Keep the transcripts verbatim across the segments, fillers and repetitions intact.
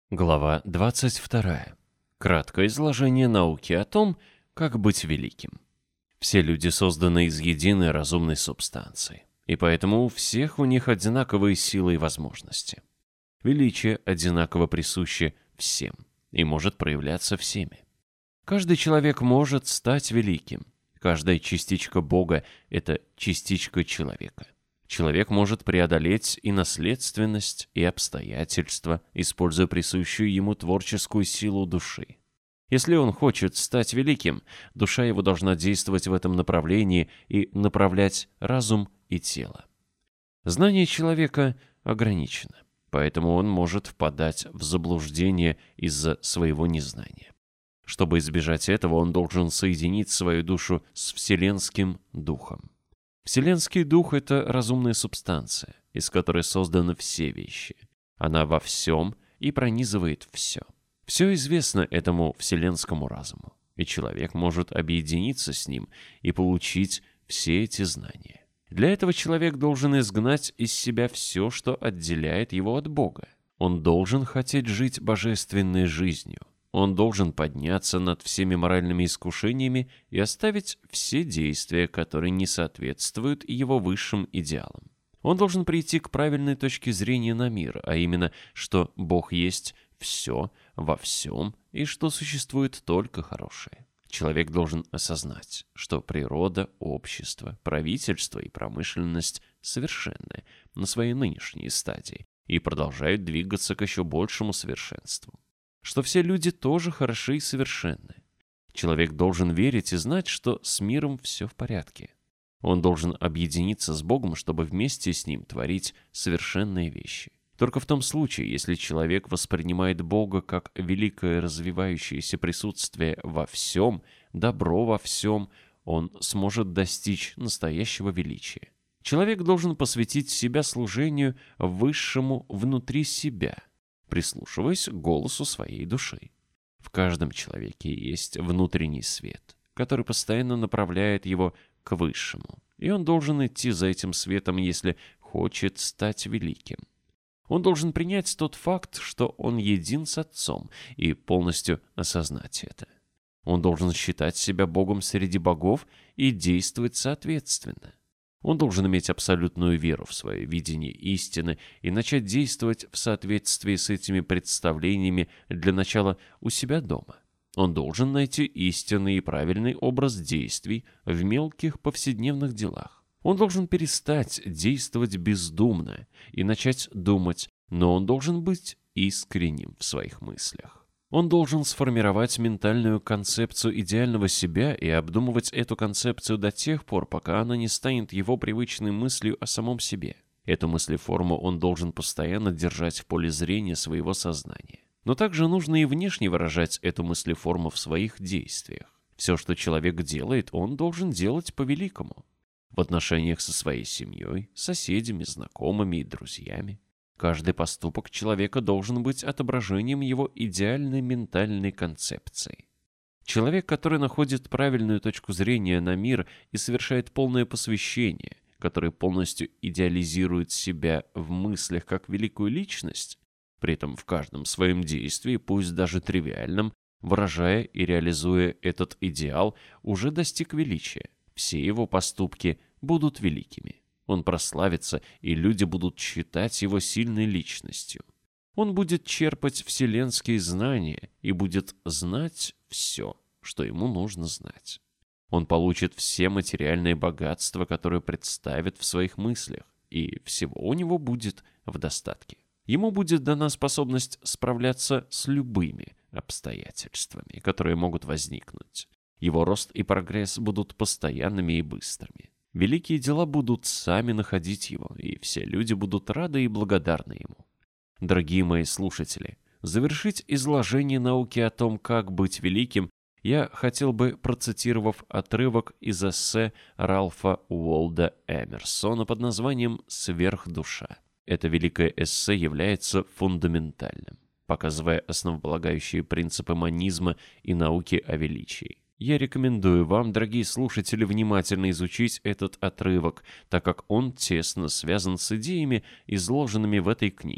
Глава двадцать вторая. Краткое изложение науки о том, как быть великим. Все люди созданы из единой разумной субстанции, и поэтому у всех у них одинаковые силы и возможности. Величие одинаково присуще всем и может проявляться всеми. Каждый человек может стать великим. Каждая частичка Бога — это частичка человека. Человек может преодолеть и наследственность, и обстоятельства, используя присущую ему творческую силу души. Если он хочет стать великим, душа его должна действовать в этом направлении и направлять разум и тело. Знание человека ограничено, поэтому он может впадать в заблуждение из-за своего незнания. Чтобы избежать этого, он должен соединить свою душу с Вселенским Духом. Вселенский Дух — это разумная субстанция, из которой созданы все вещи. Она во всем и пронизывает все. Все известно этому вселенскому разуму, и человек может объединиться с ним и получить все эти знания. Для этого человек должен изгнать из себя все, что отделяет его от Бога. Он должен хотеть жить божественной жизнью. Он должен подняться над всеми моральными искушениями и оставить все действия, которые не соответствуют его высшим идеалам. Он должен прийти к правильной точке зрения на мир, а именно, что Бог есть все во всем и что существует только хорошее. Человек должен осознать, что природа, общество, правительство и промышленность совершенны на своей нынешней стадии и продолжают двигаться к еще большему совершенству. Что все люди тоже хороши и совершенны. Человек должен верить и знать, что с миром все в порядке. Он должен объединиться с Богом, чтобы вместе с Ним творить совершенные вещи. Только в том случае, если человек воспринимает Бога как великое развивающееся присутствие во всем, добро во всем, он сможет достичь настоящего величия. Человек должен посвятить себя служению высшему внутри себя, прислушиваясь к голосу своей души. В каждом человеке есть внутренний свет, который постоянно направляет его к высшему, и он должен идти за этим светом, если хочет стать великим. Он должен принять тот факт, что он един с Отцом, и полностью осознать это. Он должен считать себя Богом среди богов и действовать соответственно. Он должен иметь абсолютную веру в свое видение истины и начать действовать в соответствии с этими представлениями для начала у себя дома. Он должен найти истинный и правильный образ действий в мелких повседневных делах. Он должен перестать действовать бездумно и начать думать, но он должен быть искренним в своих мыслях. Он должен сформировать ментальную концепцию идеального себя и обдумывать эту концепцию до тех пор, пока она не станет его привычной мыслью о самом себе. Эту мыслеформу он должен постоянно держать в поле зрения своего сознания. Но также нужно и внешне выражать эту мыслеформу в своих действиях. Все, что человек делает, он должен делать по-великому. В отношениях со своей семьей, соседями, знакомыми и друзьями. Каждый поступок человека должен быть отображением его идеальной ментальной концепции. Человек, который находит правильную точку зрения на мир и совершает полное посвящение, который полностью идеализирует себя в мыслях как великую личность, при этом в каждом своем действии, пусть даже тривиальном, выражая и реализуя этот идеал, уже достиг величия. Все его поступки будут великими. Он прославится, и люди будут считать его сильной личностью. Он будет черпать вселенские знания и будет знать все, что ему нужно знать. Он получит все материальные богатства, которые представит в своих мыслях, и всего у него будет в достатке. Ему будет дана способность справляться с любыми обстоятельствами, которые могут возникнуть. Его рост и прогресс будут постоянными и быстрыми. Великие дела будут сами находить его, и все люди будут рады и благодарны ему. Дорогие мои слушатели, завершить изложение науки о том, как быть великим, я хотел бы, процитировав отрывок из эссе Ральфа Уолда Эмерсона под названием «Сверхдуша». Это великое эссе является фундаментальным, показывая основополагающие принципы монизма и науки о величии. Я рекомендую вам, дорогие слушатели, внимательно изучить этот отрывок, так как он тесно связан с идеями, изложенными в этой книге.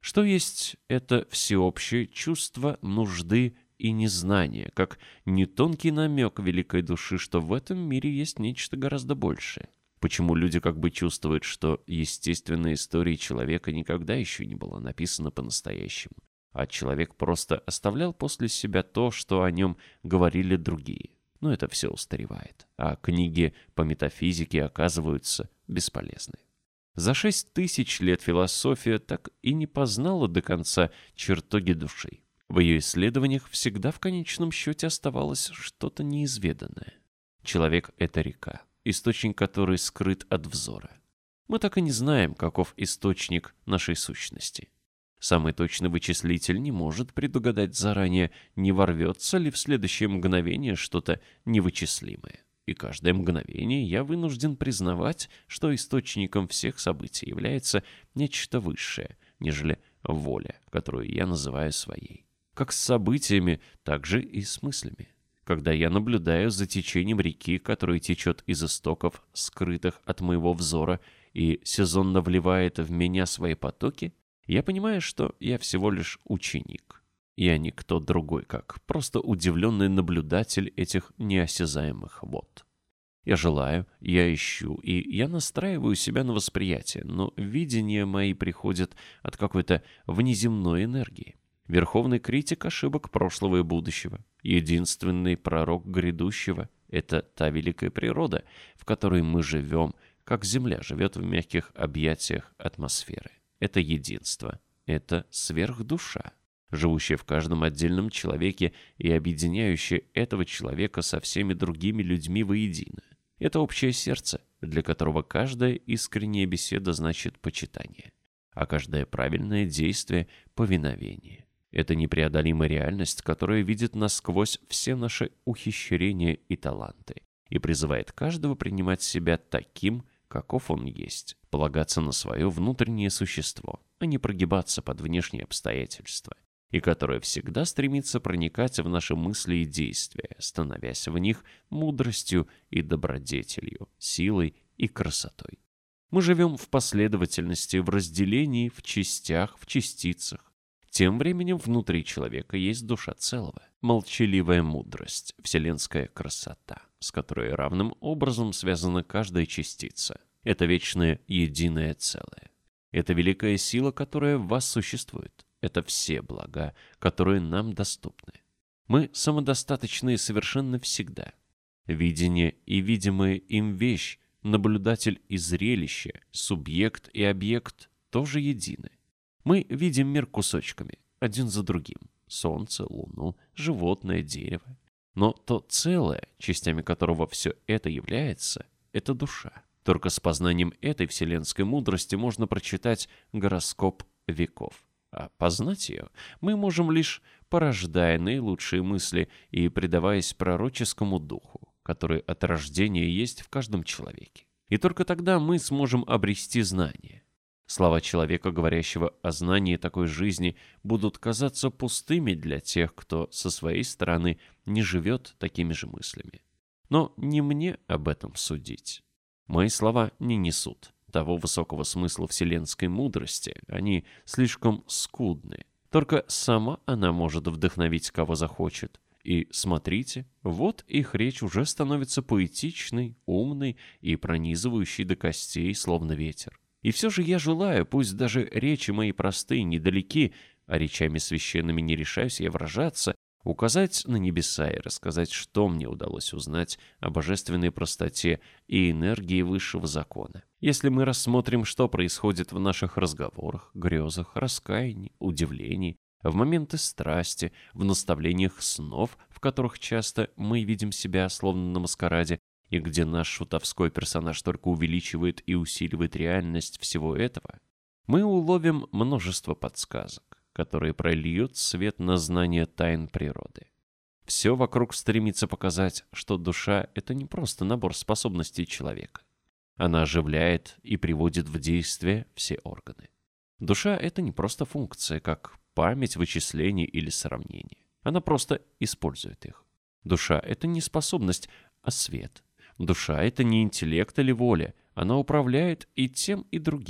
Что есть это всеобщее чувство нужды и незнания, как нетонкий намек великой души, что в этом мире есть нечто гораздо большее? Почему люди как бы чувствуют, что естественная история человека никогда еще не была написана по-настоящему, а человек просто оставлял после себя то, что о нем говорили другие? Но это все устаревает, а книги по метафизике оказываются бесполезны. За шесть тысяч лет философия так и не познала до конца чертоги души. В ее исследованиях всегда в конечном счете оставалось что-то неизведанное. Человек — это река, источник которой скрыт от взора. Мы так и не знаем, каков источник нашей сущности. Самый точный вычислитель не может предугадать заранее, не ворвется ли в следующее мгновение что-то невычислимое. И каждое мгновение я вынужден признавать, что источником всех событий является нечто высшее, нежели воля, которую я называю своей. Как с событиями, так же и с мыслями. Когда я наблюдаю за течением реки, которая течет из истоков, скрытых от моего взора, и сезонно вливает в меня свои потоки, я понимаю, что я всего лишь ученик. Я никто другой, как просто удивленный наблюдатель этих неосязаемых вод. Я желаю, я ищу, и я настраиваю себя на восприятие, но видения мои приходят от какой-то внеземной энергии. Верховный критик ошибок прошлого и будущего, единственный пророк грядущего — это та великая природа, в которой мы живем, как Земля живет в мягких объятиях атмосферы. Это единство, это сверхдуша, живущая в каждом отдельном человеке и объединяющая этого человека со всеми другими людьми воедино. Это общее сердце, для которого каждая искренняя беседа значит почитание, а каждое правильное действие — повиновение. Это непреодолимая реальность, которая видит насквозь все наши ухищрения и таланты и призывает каждого принимать себя таким, каков он есть, полагаться на свое внутреннее существо, а не прогибаться под внешние обстоятельства, и которое всегда стремится проникать в наши мысли и действия, становясь в них мудростью и добродетелью, силой и красотой. Мы живем в последовательности, в разделении, в частях, в частицах. Тем временем внутри человека есть душа целого, молчаливая мудрость, вселенская красота, с которой равным образом связана каждая частица. Это вечное единое целое. Это великая сила, которая в вас существует. Это все блага, которые нам доступны. Мы самодостаточны совершенно всегда. Видение и видимая им вещь, наблюдатель и зрелище, субъект и объект тоже едины. Мы видим мир кусочками, один за другим. Солнце, луну, животное, дерево. Но то целое, частями которого все это является, это душа. Только с познанием этой вселенской мудрости можно прочитать гороскоп веков. А познать ее мы можем лишь порождая наилучшие мысли и предаваясь пророческому духу, который от рождения есть в каждом человеке. И только тогда мы сможем обрести знание. Слова человека, говорящего о знании такой жизни, будут казаться пустыми для тех, кто со своей стороны не живет такими же мыслями. Но не мне об этом судить. Мои слова не несут того высокого смысла вселенской мудрости, они слишком скудны. Только сама она может вдохновить, кого захочет. И смотрите, вот их речь уже становится поэтичной, умной и пронизывающей до костей, словно ветер. И все же я желаю, пусть даже речи мои простые, недалеки, а речами священными не решаюсь я выражаться, указать на небеса и рассказать, что мне удалось узнать о божественной простоте и энергии высшего закона. Если мы рассмотрим, что происходит в наших разговорах, грезах, раскаянии, удивлении, в моменты страсти, в наставлениях снов, в которых часто мы видим себя словно на маскараде, и где наш шутовской персонаж только увеличивает и усиливает реальность всего этого, мы уловим множество подсказок, которые прольют свет на знание тайн природы. Все вокруг стремится показать, что душа — это не просто набор способностей человека. Она оживляет и приводит в действие все органы. Душа — это не просто функция, как память, вычисление или сравнение. Она просто использует их. Душа — это не способность, а свет. Душа — это не интеллект или воля, она управляет и тем, и другим.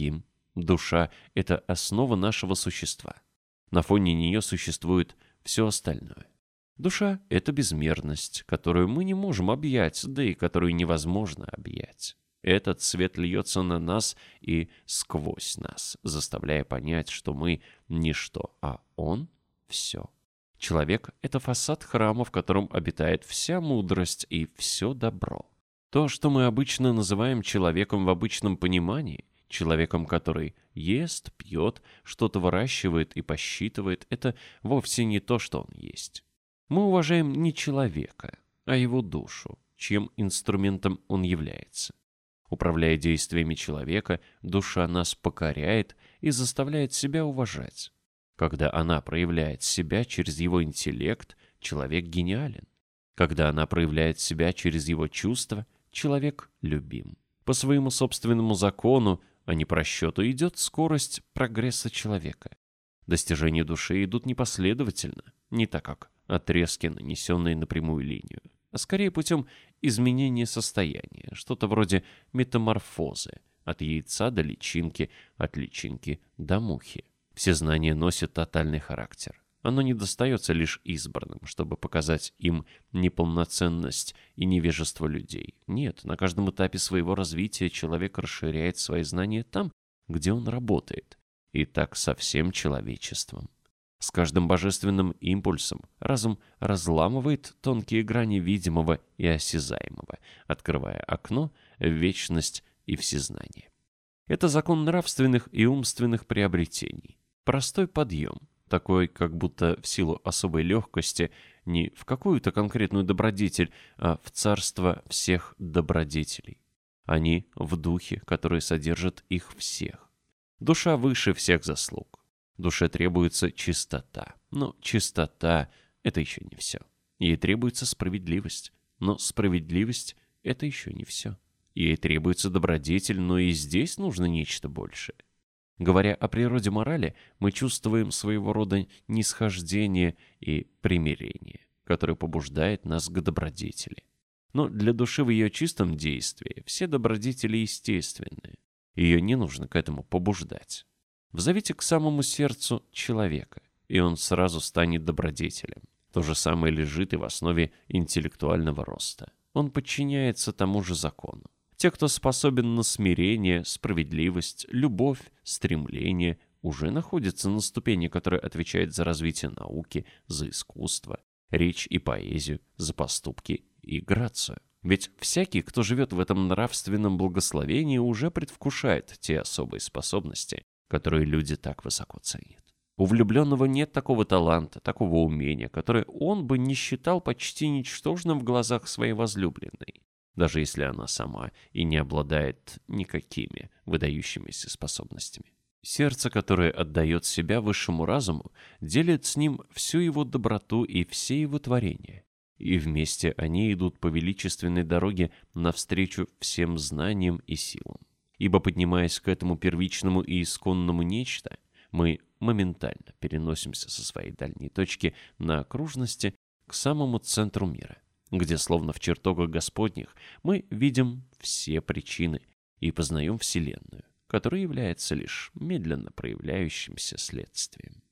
Душа — это основа нашего существа. На фоне нее существует все остальное. Душа — это безмерность, которую мы не можем объять, да и которую невозможно объять. Этот свет льется на нас и сквозь нас, заставляя понять, что мы — ничто, а Он — все. Человек — это фасад храма, в котором обитает вся мудрость и все добро. То, что мы обычно называем человеком в обычном понимании, человеком, который ест, пьет, что-то выращивает и посчитывает, это вовсе не то, что он есть. Мы уважаем не человека, а его душу, чьим инструментом он является. Управляя действиями человека, душа нас покоряет и заставляет себя уважать. Когда она проявляет себя через его интеллект, человек гениален. Когда она проявляет себя через его чувства, человек любим. По своему собственному закону, а не по расчету, идет скорость прогресса человека. Достижения души идут непоследовательно, не так как отрезки, нанесенные на прямую линию, а скорее путем изменения состояния, что-то вроде метаморфозы, от яйца до личинки, от личинки до мухи. Все знания носят тотальный характер. Оно не достается лишь избранным, чтобы показать им неполноценность и невежество людей. Нет, на каждом этапе своего развития человек расширяет свои знания там, где он работает. И так со всем человечеством. С каждым божественным импульсом разум разламывает тонкие грани видимого и осязаемого, открывая окно в вечность и всезнание. Это закон нравственных и умственных приобретений. Простой подъем, такой, как будто в силу особой легкости не в какую-то конкретную добродетель, а в царство всех добродетелей. Они в духе, который содержит их всех. Душа выше всех заслуг. Душе требуется чистота. Но чистота — это еще не все. Ей требуется справедливость. Но справедливость — это еще не все. Ей требуется добродетель, но и здесь нужно нечто большее. Говоря о природе морали, мы чувствуем своего рода нисхождение и примирение, которое побуждает нас к добродетели. Но для души в ее чистом действии все добродетели естественны. Ее не нужно к этому побуждать. Взовите к самому сердцу человека, и он сразу станет добродетелем. То же самое лежит и в основе интеллектуального роста. Он подчиняется тому же закону. Те, кто способен на смирение, справедливость, любовь, стремление, уже находятся на ступени, которая отвечает за развитие науки, за искусство, речь и поэзию, за поступки и грацию. Ведь всякий, кто живет в этом нравственном благословении, уже предвкушает те особые способности, которые люди так высоко ценят. У влюбленного нет такого таланта, такого умения, которое он бы не считал почти ничтожным в глазах своей возлюбленной, даже если она сама и не обладает никакими выдающимися способностями. Сердце, которое отдает себя высшему разуму, делит с ним всю его доброту и все его творения. И вместе они идут по величественной дороге навстречу всем знаниям и силам. Ибо, поднимаясь к этому первичному и исконному нечто, мы моментально переносимся со своей дальней точки на окружности к самому центру мира, где, словно в чертогах Господних, мы видим все причины и познаем Вселенную, которая является лишь медленно проявляющимся следствием.